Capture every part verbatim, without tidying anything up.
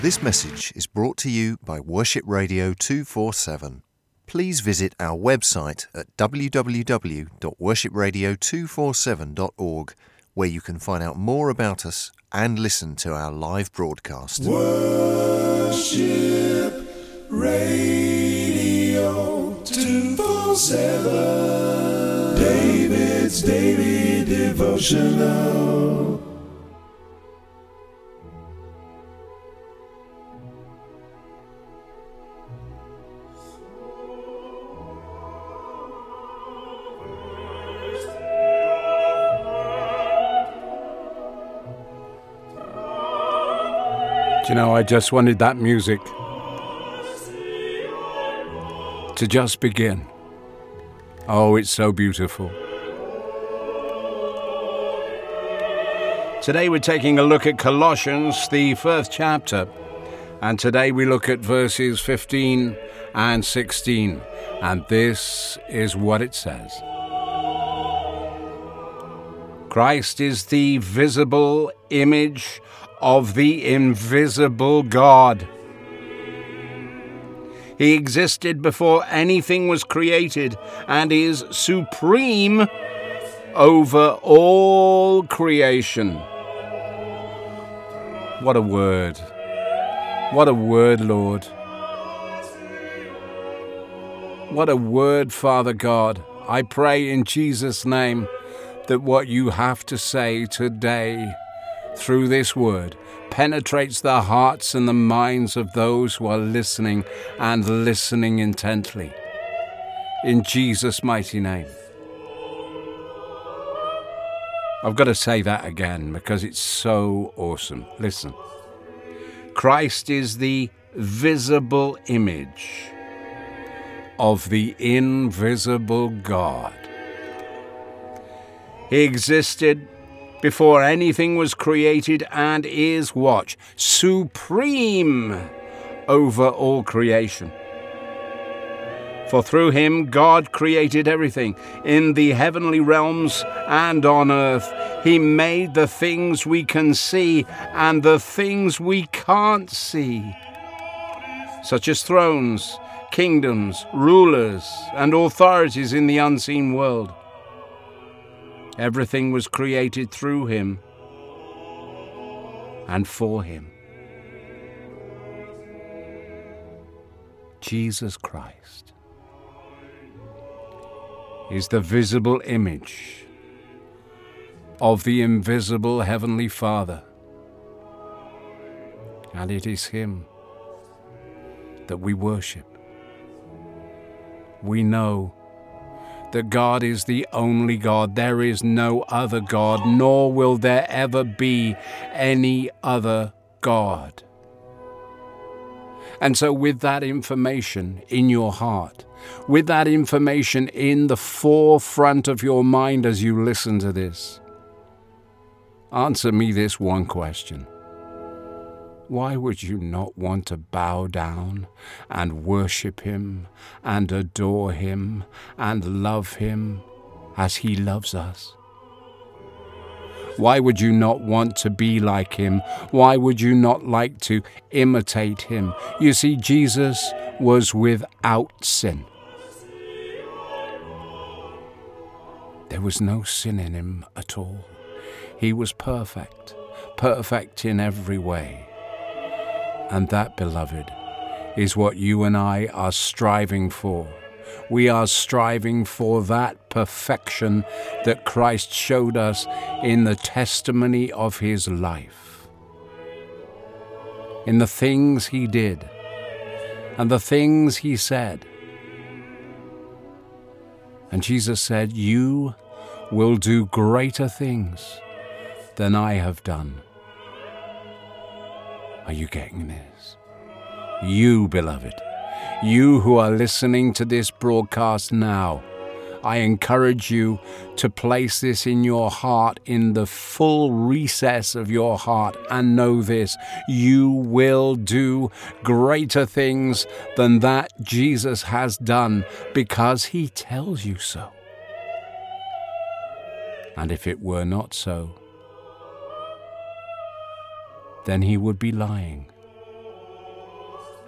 This message is brought to you by Worship Radio two forty-seven. Please visit our website at w w w dot worship radio two forty-seven dot org, where you can find out more about us and listen to our live broadcast. Worship Radio two forty-seven, David's Daily Devotional. Do you know, I just wanted that music to just begin. Oh, it's so beautiful. Today we're taking a look at Colossians, the first chapter, and today we look at verses fifteen and sixteen, and this is what it says. Christ is the visible image of the invisible God. He existed before anything was created and is supreme over all creation. What a word. What a word, Lord. What a word, Father God. I pray in Jesus' name that what you have to say today through this word penetrates the hearts and the minds of those who are listening and listening intently. In Jesus' mighty name. I've got to say that again because it's so awesome. Listen. Christ is the visible image of the invisible God. He existed before anything was created and is, watch, supreme over all creation. For through him God created everything in the heavenly realms and on earth. He made the things we can see and the things we can't see, such as thrones, kingdoms, rulers, and authorities in the unseen world. Everything was created through him and for him. Jesus Christ is the visible image of the invisible Heavenly Father, and it is him that we worship. We know that God is the only God. There is no other God, nor will there ever be any other God. And so with that information in your heart, with that information in the forefront of your mind as you listen to this, answer me this one question. Why would you not want to bow down and worship him and adore him and love him as he loves us? Why would you not want to be like him? Why would you not like to imitate him? You see, Jesus was without sin. There was no sin in him at all. He was perfect, perfect in every way. And that, beloved, is what you and I are striving for. We are striving for that perfection that Christ showed us in the testimony of his life, in the things he did and the things he said. And Jesus said, "You will do greater things than I have done." Are you getting this? You, beloved, you who are listening to this broadcast now, I encourage you to place this in your heart, in the full recess of your heart, and know this: you will do greater things than that Jesus has done, because he tells you so. And if it were not so, then he would be lying.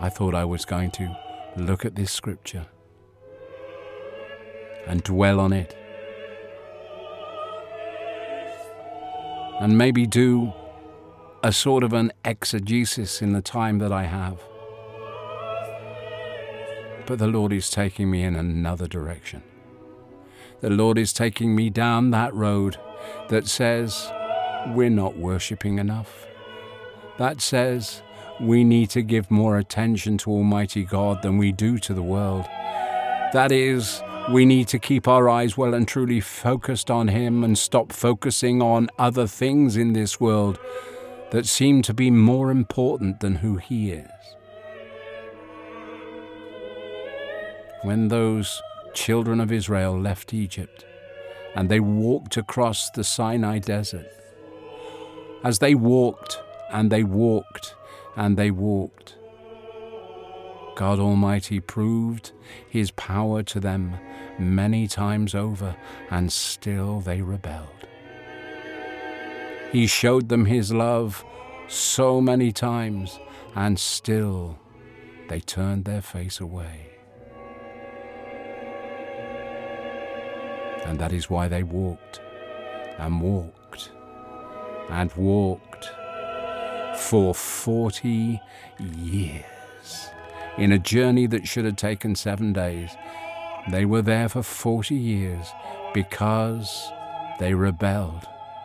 I thought I was going to look at this scripture and dwell on it, and maybe do a sort of an exegesis in the time that I have. But the Lord is taking me in another direction. The Lord is taking me down that road that says we're not worshiping enough. That says we need to give more attention to Almighty God than we do to the world. That is, we need to keep our eyes well and truly focused on Him and stop focusing on other things in this world that seem to be more important than who He is. When those children of Israel left Egypt and they walked across the Sinai desert, as they walked and they walked and they walked, God Almighty proved His power to them many times over, and still they rebelled. He showed them His love so many times, and still they turned their face away. And that is why they walked and walked and walked for forty years. In a journey that should have taken seven days, they were there for forty years because they rebelled.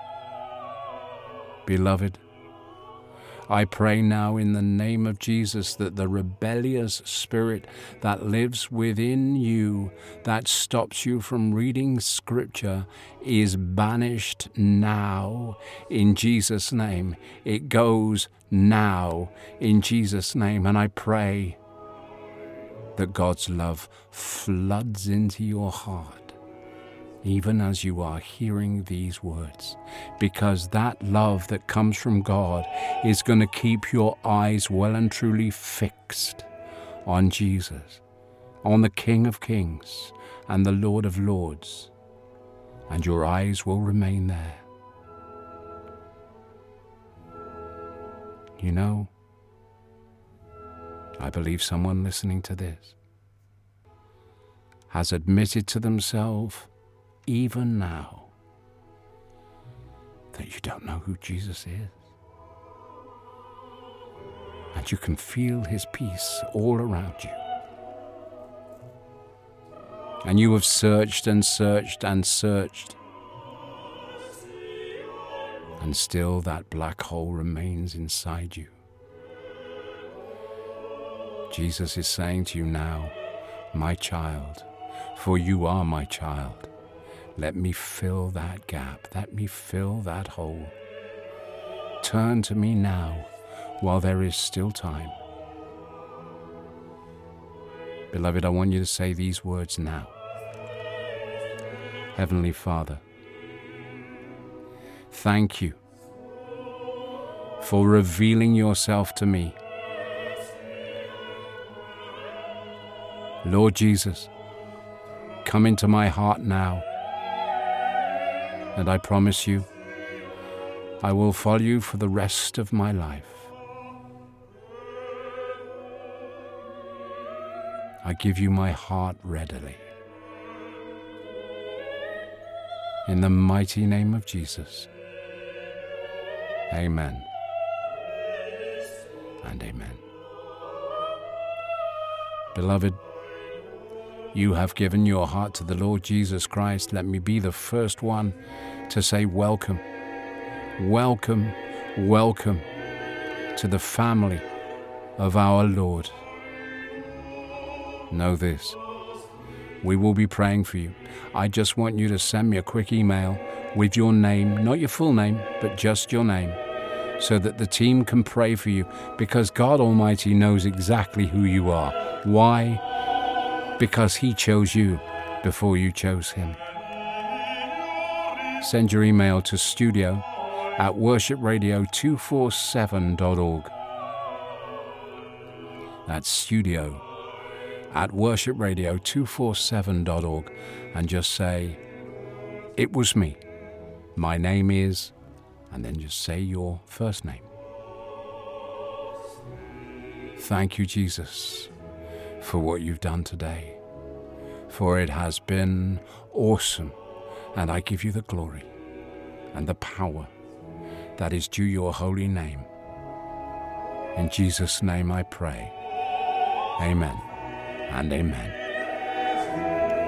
Beloved, I pray now in the name of Jesus that the rebellious spirit that lives within you, that stops you from reading Scripture, is banished now in Jesus' name. It goes now in Jesus' name. And I pray that God's love floods into your heart, even as you are hearing these words, because that love that comes from God is going to keep your eyes well and truly fixed on Jesus, on the King of Kings and the Lord of Lords, and your eyes will remain there. You know, I believe someone listening to this has admitted to themselves even now that you don't know who Jesus is. And you can feel His peace all around you. And you have searched and searched and searched, and still that black hole remains inside you. Jesus is saying to you now, my child, for you are my child, let me fill that gap. Let me fill that hole. Turn to me now while there is still time. Beloved, I want you to say these words now. Heavenly Father, thank you for revealing yourself to me. Lord Jesus, come into my heart now. And I promise you, I will follow you for the rest of my life. I give you my heart readily. In the mighty name of Jesus. Amen. And amen. Beloved, you have given your heart to the Lord Jesus Christ. Let me be the first one to say welcome, welcome, welcome to the family of our Lord. Know this, we will be praying for you. I just want you to send me a quick email with your name, not your full name, but just your name, so that the team can pray for you, because God Almighty knows exactly who you are. Why? Because He chose you before you chose Him. Send your email to studio at worship radio two forty-seven dot org. That's studio at worship radio two forty-seven dot org, and just say, it was me. My name is, and then just say your first name. Thank you, Jesus, for what you've done today, for it has been awesome, and I give you the glory and the power that is due your holy name. In Jesus' name I pray. Amen and amen.